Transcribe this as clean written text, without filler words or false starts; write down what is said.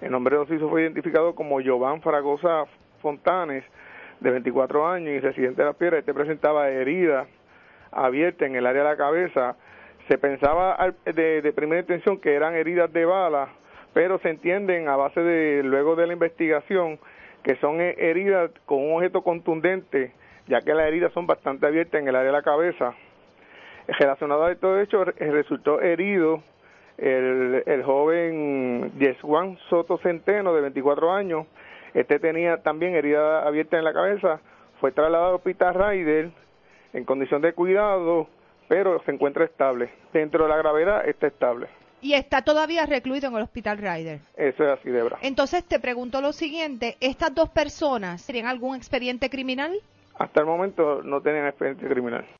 El nombre del occiso fue identificado como Jovan Fragosa Fontanes, de 24 años y residente de Las Piedras. Este presentaba heridas abiertas en el área de la cabeza. Se pensaba de primera intención que eran heridas de bala, pero se entienden a base de, luego de la investigación, que son heridas con un objeto contundente, ya que las heridas son bastante abiertas en el área de la cabeza. Relacionado a estos hechos, resultó herido el joven Yeswan Soto Centeno, de 24 años. Este tenía también herida abierta en la cabeza, fue trasladado al Hospital Ryder en condición de cuidado, pero se encuentra estable. Dentro de la gravedad está estable. Y está todavía recluido en el Hospital Ryder. Eso es así, Debra. Entonces te pregunto lo siguiente, ¿estas dos personas tienen algún expediente criminal? Hasta el momento no tienen expediente criminal.